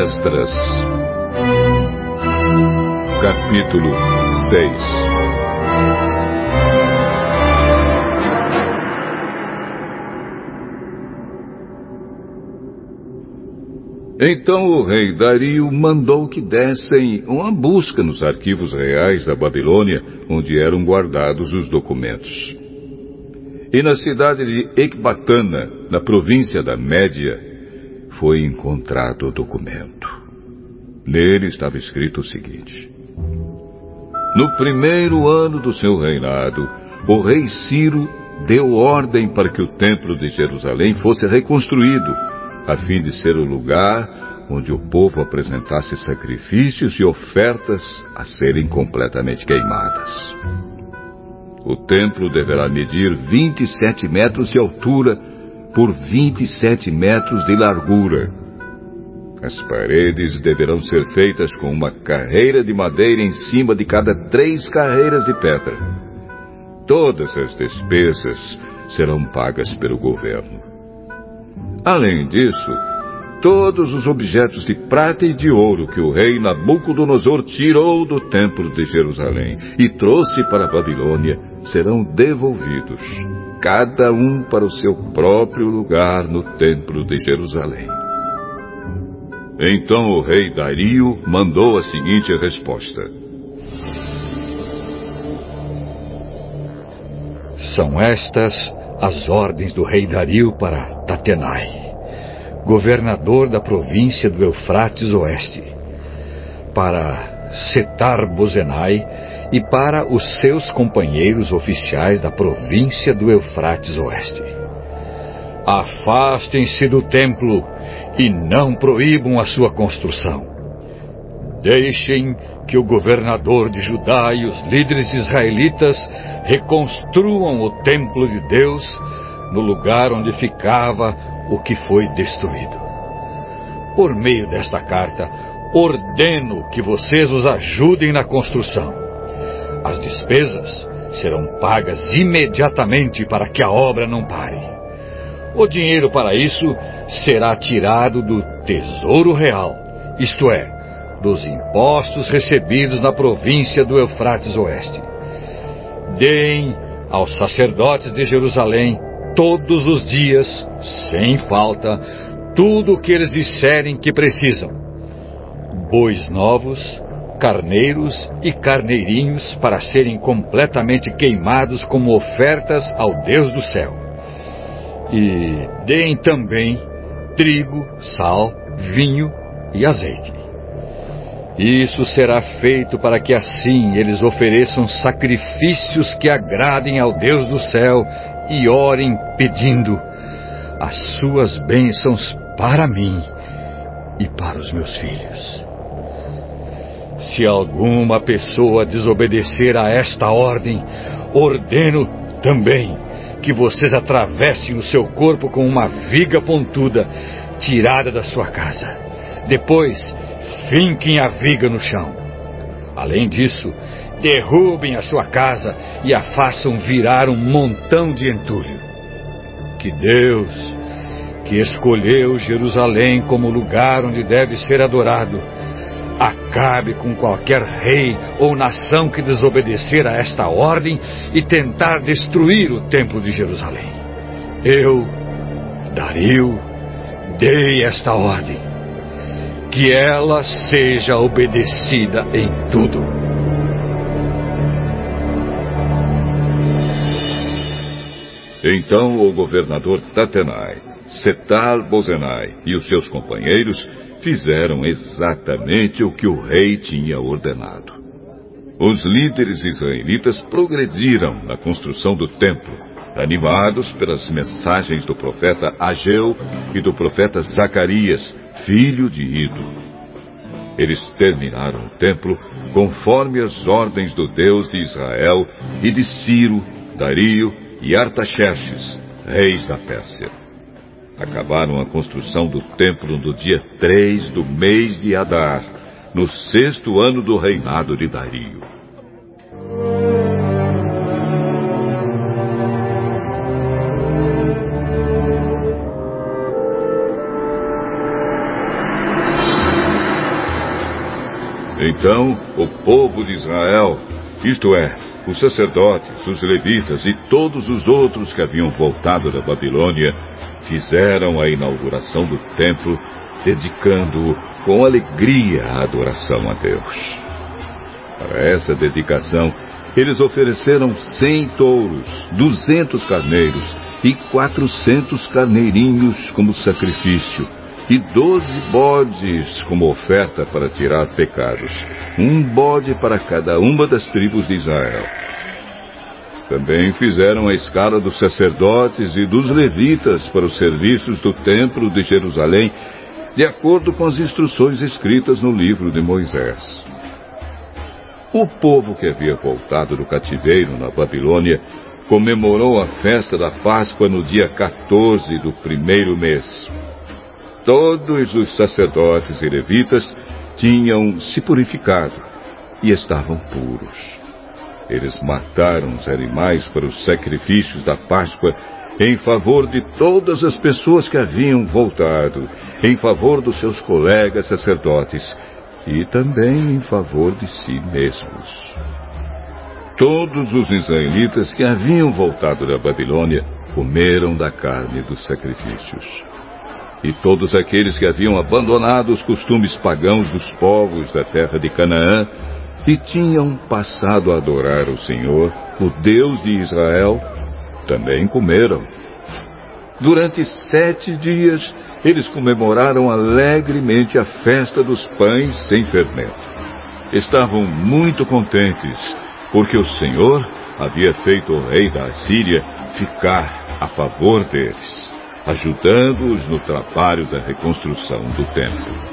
Esdras, capítulo 6. Então o rei Dario mandou que dessem uma busca nos arquivos reais da Babilônia, onde eram guardados os documentos. E na cidade de Ecbatana, na província da Média, foi encontrado o documento. Nele estava escrito o seguinte: no primeiro ano do seu reinado, o rei Ciro deu ordem para que o templo de Jerusalém fosse reconstruído, a fim de ser o lugar onde o povo apresentasse sacrifícios e ofertas a serem completamente queimadas. O templo deverá medir 27 metros de altura por 27 metros de largura. As paredes deverão ser feitas com uma carreira de madeira em cima de cada 3 carreiras de pedra. Todas as despesas serão pagas pelo governo. Além disso, todos os objetos de prata e de ouro que o rei Nabucodonosor tirou do templo de Jerusalém e trouxe para a Babilônia serão devolvidos, cada um para o seu próprio lugar no templo de Jerusalém. Então o rei Dario mandou a seguinte resposta: são estas as ordens do rei Dario para Tatenai, governador da província do Eufrates Oeste, para Setar-Bozenai e para os seus companheiros oficiais da província do Eufrates Oeste. Afastem-se do templo e não proíbam a sua construção. Deixem que o governador de Judá e os líderes israelitas reconstruam o templo de Deus no lugar onde ficava o que foi destruído. Por meio desta carta, ordeno que vocês os ajudem na construção. As despesas serão pagas imediatamente para que a obra não pare. O dinheiro para isso será tirado do Tesouro Real, isto é, dos impostos recebidos na província do Eufrates Oeste. Deem aos sacerdotes de Jerusalém todos os dias, sem falta, tudo o que eles disserem que precisam: bois novos, carneiros e carneirinhos para serem completamente queimados como ofertas ao Deus do céu. E deem também trigo, sal, vinho e azeite. Isso será feito para que assim eles ofereçam sacrifícios que agradem ao Deus do céu e orem pedindo as suas bênçãos para mim e para os meus filhos. Se alguma pessoa desobedecer a esta ordem, ordeno também que vocês atravessem o seu corpo com uma viga pontuda tirada da sua casa. Depois, finquem a viga no chão. Além disso, derrubem a sua casa e a façam virar um montão de entulho. Que Deus, que escolheu Jerusalém como lugar onde deve ser adorado, acabe com qualquer rei ou nação que desobedecer a esta ordem e tentar destruir o templo de Jerusalém. Eu, Dario, dei esta ordem. Que ela seja obedecida em tudo. Então o governador Tatenai, Setar-Bozenai e os seus companheiros fizeram exatamente o que o rei tinha ordenado. Os líderes israelitas progrediram na construção do templo, animados pelas mensagens do profeta Ageu e do profeta Zacarias, filho de Ido. Eles terminaram o templo conforme as ordens do Deus de Israel e de Ciro, Dario e Artaxerxes, reis da Pérsia. Acabaram a construção do templo no dia 3 do mês de Adar, no 6º ano do reinado de Dario. Então o povo de Israel, isto é, os sacerdotes, os levitas e todos os outros que haviam voltado da Babilônia, fizeram a inauguração do templo, dedicando-o com alegria à adoração a Deus. Para essa dedicação, eles ofereceram 100 touros, 200 carneiros e 400 carneirinhos como sacrifício, e 12 bodes como oferta para tirar pecados, um bode para cada uma das tribos de Israel. Também fizeram a escala dos sacerdotes e dos levitas para os serviços do templo de Jerusalém, de acordo com as instruções escritas no livro de Moisés. O povo que havia voltado do cativeiro na Babilônia comemorou a festa da Páscoa no dia 14 do primeiro mês. Todos os sacerdotes e levitas tinham se purificado e estavam puros. Eles mataram os animais para os sacrifícios da Páscoa em favor de todas as pessoas que haviam voltado, em favor dos seus colegas sacerdotes e também em favor de si mesmos. Todos os israelitas que haviam voltado da Babilônia comeram da carne dos sacrifícios. E todos aqueles que haviam abandonado os costumes pagãos dos povos da terra de Canaã e tinham passado a adorar o Senhor, o Deus de Israel, também comeram. Durante 7 dias, eles comemoraram alegremente a festa dos pães sem fermento. Estavam muito contentes, porque o Senhor havia feito o rei da Assíria ficar a favor deles, ajudando-os no trabalho da reconstrução do templo.